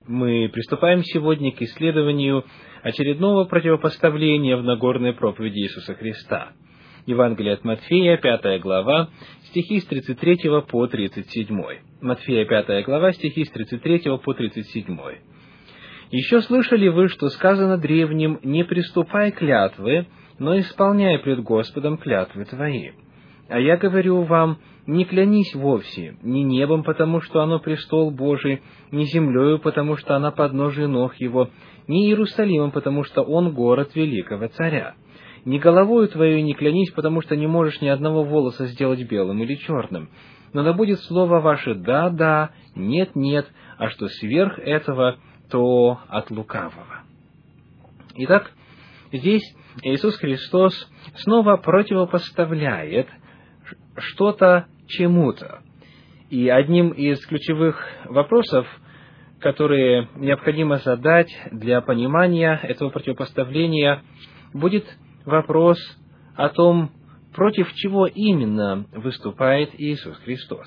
Мы приступаем сегодня к исследованию очередного противопоставления в Нагорной проповеди Иисуса Христа. Евангелие от Матфея, 5 глава, стихи с 33 по 37. Матфея, 5 глава, стихи с 33 по 37. «Еще слышали вы, что сказано древним: не приступай клятвы, но исполняй пред Господом клятвы твои. А я говорю вам, не клянись вовсе, ни небом, потому что оно престол Божий, ни землею, потому что она подножие ног его, ни Иерусалимом, потому что он город великого царя. Ни головою твоей не клянись, потому что не можешь ни одного волоса сделать белым или черным. Но да будет слово ваше «да, да», «нет, нет», а что сверх этого, то от лукавого». Итак, здесь Иисус Христос снова противопоставляет что-то чему-то. И одним из ключевых вопросов, которые необходимо задать для понимания этого противопоставления, будет вопрос о том, против чего именно выступает Иисус Христос.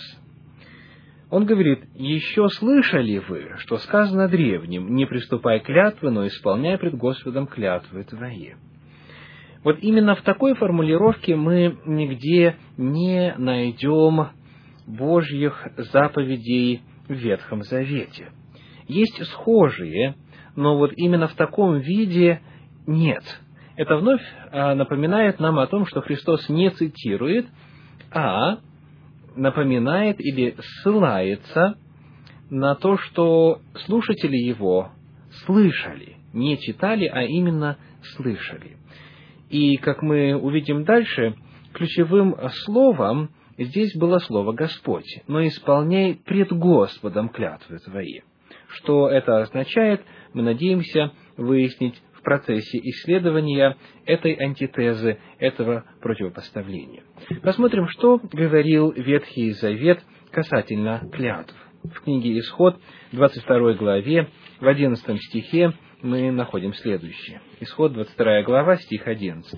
Он говорит: «Еще слышали вы, что сказано древним: не приступай клятвы, но исполняй пред Господом клятвы твои». Вот именно в такой формулировке мы нигде не найдем Божьих заповедей в Ветхом Завете. Есть схожие, но вот именно в таком виде нет. Это вновь напоминает нам о том, что Христос не цитирует, а напоминает или ссылается на то, что слушатели Его слышали, не читали, а именно слышали. И, как мы увидим дальше, ключевым словом здесь было слово «Господь», но исполняй пред Господом клятвы твои. Что это означает, мы надеемся выяснить в процессе исследования этой антитезы, этого противопоставления. Посмотрим, что говорил Ветхий Завет касательно клятв. В книге Исход, 22 главе, в 11 стихе, мы находим следующее. Исход, 22 глава, стих 11.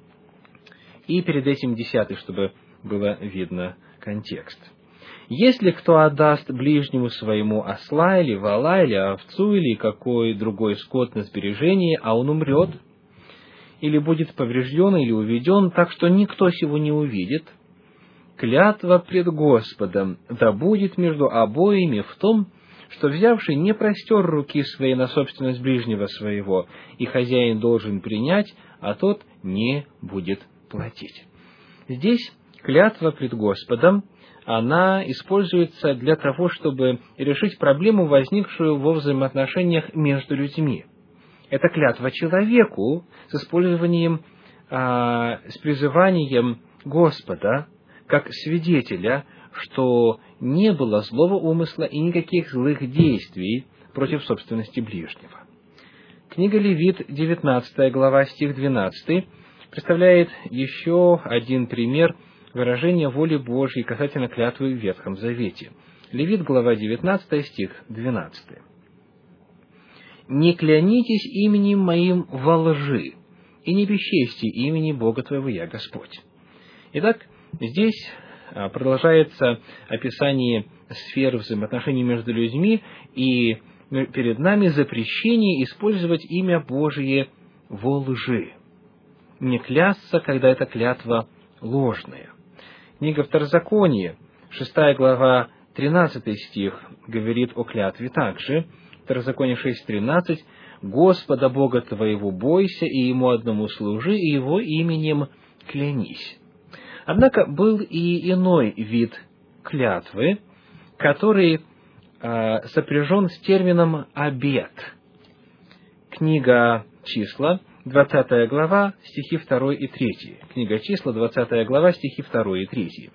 И перед этим 10, чтобы было видно контекст. «Если кто отдаст ближнему своему осла, или вола, или овцу, или какой другой скот на сбережение, а он умрет, или будет поврежден, или уведен, так что никто сего не увидит, клятва пред Господом да будет между обоими в том, что взявший не простер руки своей на собственность ближнего своего, и хозяин должен принять, а тот не будет платить». Здесь клятва пред Господом, она используется для того, чтобы решить проблему, возникшую во взаимоотношениях между людьми. Это клятва человеку с использованием, с призыванием Господа, как свидетеля, что не было злого умысла и никаких злых действий против собственности ближнего. Книга Левит, 19 глава, стих 12, представляет еще один пример выражения воли Божьей касательно клятвы в Ветхом Завете. Левит, глава 19, стих 12. «Не клянитесь именем моим во лжи, и не бесчестьте имени Бога твоего, я Господь». Итак, здесь продолжается описание сфер взаимоотношений между людьми, и перед нами запрещение использовать имя Божие во лжи. Не клясться, когда эта клятва ложная. Книга Второзакония, 6 глава, 13 стих, говорит о клятве также. Второзаконие 6:13. «Господа Бога твоего бойся, и Ему одному служи, и Его именем клянись». Однако был и иной вид клятвы, который сопряжен с термином «обет». Книга Числа, 20 глава, стихи 2 и 3. Книга Числа, 20 глава, стихи 2 и 3.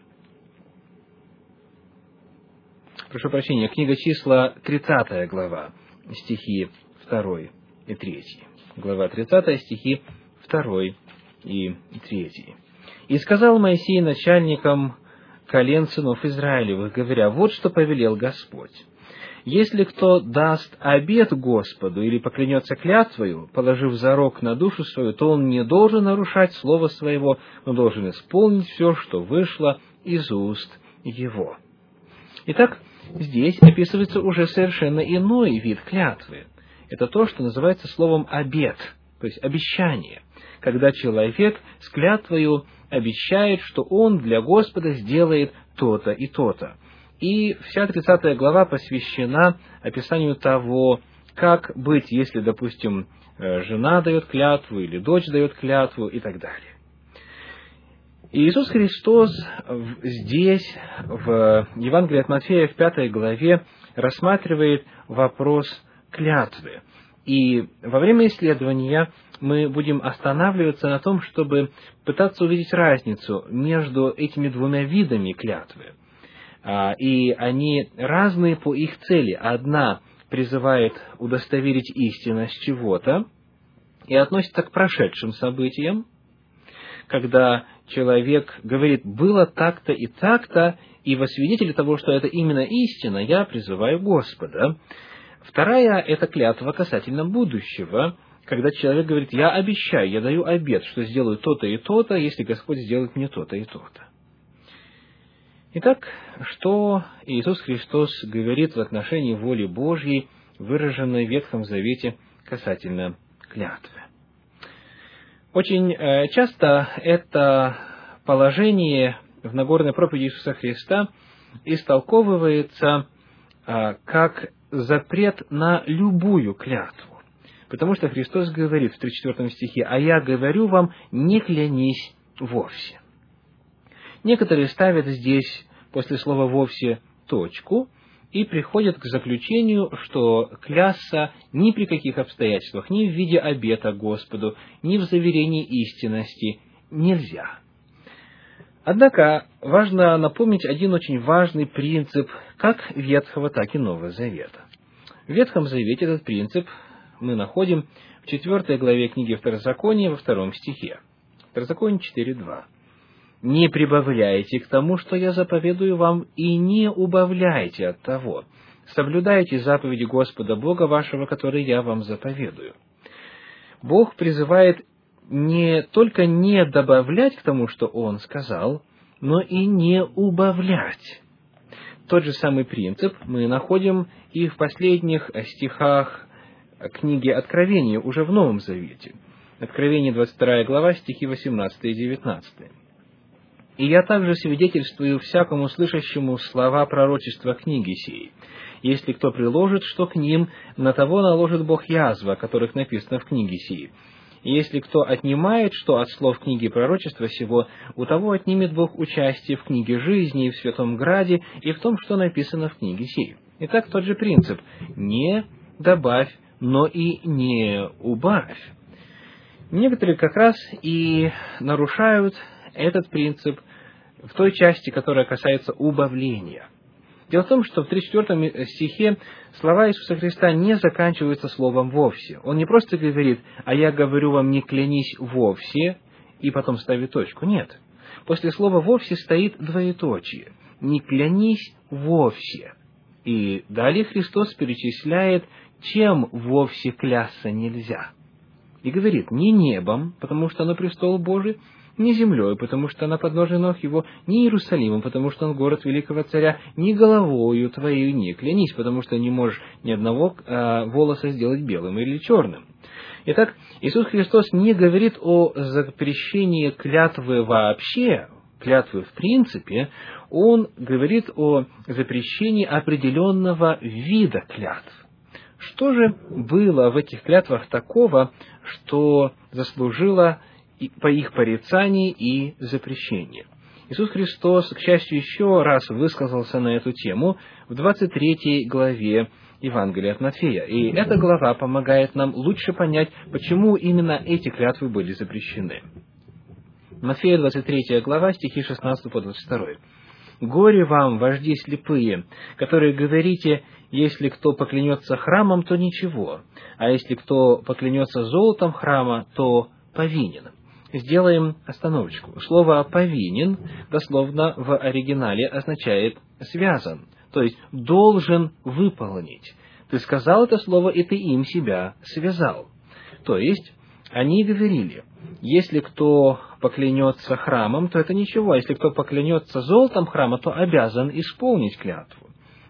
Прошу прощения, книга Числа, 30 глава, стихи 2 и 3. Глава 30, стихи 2 и 3. «И сказал Моисей начальникам колен сынов Израилевых, говоря: вот что повелел Господь. Если кто даст обет Господу или поклянется клятвою, положив зарок на душу свою, то он не должен нарушать слово своего, но должен исполнить все, что вышло из уст его». Итак, здесь описывается уже совершенно иной вид клятвы. Это то, что называется словом «обет», то есть обещание, когда человек с клятвою обещает, что он для Господа сделает то-то и то-то. И вся 30 глава посвящена описанию того, как быть, если, допустим, жена дает клятву или дочь дает клятву и так далее. И Иисус Христос здесь, в Евангелии от Матфея, в 5 главе, рассматривает вопрос клятвы. И во время исследования мы будем останавливаться на том, чтобы пытаться увидеть разницу между этими двумя видами клятвы. И они разные по их цели. Одна призывает удостоверить истинность чего-то и относится к прошедшим событиям, когда человек говорит: «Было так-то и так-то, и во свидетели того, что это именно истина, я призываю Господа». Вторая – это клятва касательно будущего, когда человек говорит: «Я обещаю, я даю обет, что сделаю то-то и то-то, если Господь сделает мне то-то и то-то». Итак, что Иисус Христос говорит в отношении воли Божьей, выраженной в Ветхом Завете касательно клятвы? Очень часто это положение в Нагорной проповеди Иисуса Христа истолковывается как запрет на любую клятву. Потому что Христос говорит в 34 стихе: «А я говорю вам, не клянись вовсе». Некоторые ставят здесь после слова «вовсе» точку и приходят к заключению, что клясться ни при каких обстоятельствах, ни в виде обета Господу, ни в заверении истинности нельзя. Однако важно напомнить один очень важный принцип как Ветхого, так и Нового Завета. В Ветхом Завете этот принцип мы находим в 4 главе книги Второзакония во 2 стихе. Второзаконие 4:2. «Не прибавляйте к тому, что я заповедую вам, и не убавляйте от того. Соблюдайте заповеди Господа Бога вашего, которые я вам заповедую». Бог призывает не только не добавлять к тому, что Он сказал, но и не убавлять. Тот же самый принцип мы находим и в последних стихах книги Откровения, уже в Новом Завете. Откровение, 22 глава, стихи 18 и 19. «И я также свидетельствую всякому слышащему слова пророчества книги сей. Если кто приложит что к ним, на того наложит Бог язвы, о которых написано в книге сей. И если кто отнимает что от слов книги пророчества сего, у того отнимет Бог участие в книге жизни и в Святом Граде, и в том, что написано в книге сей». Итак, тот же принцип: не добавь, но и не убавь. Некоторые как раз и нарушают этот принцип в той части, которая касается убавления. Дело в том, что в 34 стихе слова Иисуса Христа не заканчиваются словом «вовсе». Он не просто говорит: «А я говорю вам, не клянись вовсе», и потом ставит точку. Нет. После слова «вовсе» стоит двоеточие. «Не клянись вовсе». И далее Христос перечисляет, чем вовсе клясться нельзя. И говорит: «Не небом, потому что оно престол Божий, не землей, потому что она подножие ног его, не Иерусалимом, потому что он город великого царя, не головою твоей не клянись, потому что не можешь ни одного волоса сделать белым или черным». Итак, Иисус Христос не говорит о запрещении клятвы вообще, клятвы в принципе. Он говорит о запрещении определенного вида клятв. Что же было в этих клятвах такого, что заслужило по их порицании и запрещении? Иисус Христос, к счастью, еще раз высказался на эту тему в 23 главе Евангелия от Матфея. И эта глава помогает нам лучше понять, почему именно эти клятвы были запрещены. Матфея, 23 глава, стихи 16 по 22. «Горе вам, вожди слепые, которые говорите: если кто поклянется храмом, то ничего, а если кто поклянется золотом храма, то повинен». Сделаем остановочку. Слово «повинен» дословно в оригинале означает «связан», то есть «должен выполнить». Ты сказал это слово, и ты им себя связал. То есть они говорили: если кто поклянется храмом, то это ничего, а если кто поклянется золотом храма, то обязан исполнить клятву.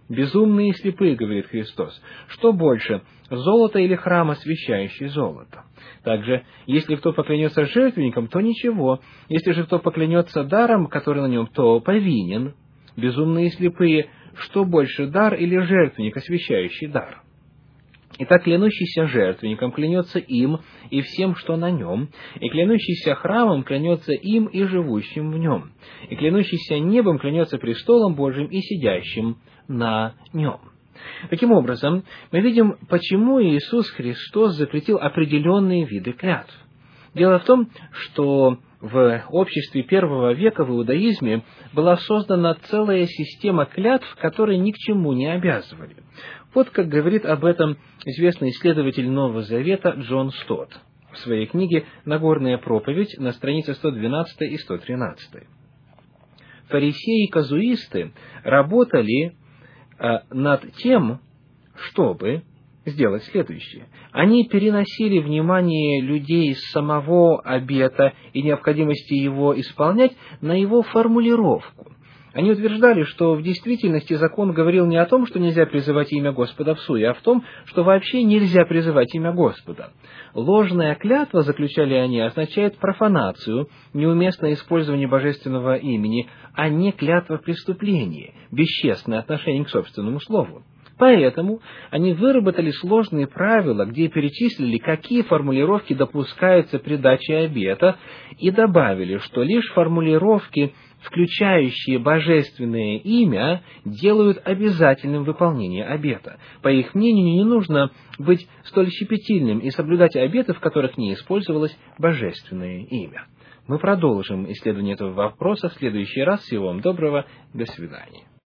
безумные и слепые, говорит Христос. Что больше, золото или храм, освящающий золото? Также, если кто поклянется жертвенником, то ничего. Если же кто поклянется даром, который на нем, то повинен. Безумные и слепые, что больше, дар или жертвенник, освящающий дар? Итак, клянущийся жертвенником клянется им и всем, что на нем, и клянущийся храмом клянется им и живущим в нем, и клянущийся небом клянется престолом Божьим и сидящим на нем. Таким образом, мы видим, почему Иисус Христос запретил определенные виды клятв. Дело в том, что в обществе первого века в иудаизме была создана целая система клятв, которые ни к чему не обязывали. Вот как говорит об этом известный исследователь Нового Завета Джон Стотт в своей книге «Нагорная проповедь» на странице 112 и 113. Фарисеи и казуисты работали над тем, чтобы сделать следующее. Они переносили внимание людей с самого обета и необходимости его исполнять на его формулировку. Они утверждали, что в действительности закон говорил не о том, что нельзя призывать имя Господа в суе, а в том, что вообще нельзя призывать имя Господа. Ложная клятва, заключали они, означает профанацию, неуместное использование божественного имени, а не клятва преступления, бесчестное отношение к собственному слову. Поэтому они выработали сложные правила, где перечислили, какие формулировки допускаются при даче обета, и добавили, что лишь формулировки, включающие божественное имя, делают обязательным выполнение обета. По их мнению, не нужно быть столь щепетильным и соблюдать обеты, в которых не использовалось божественное имя. Мы продолжим исследование этого вопроса в следующий раз. Всего вам доброго. До свидания.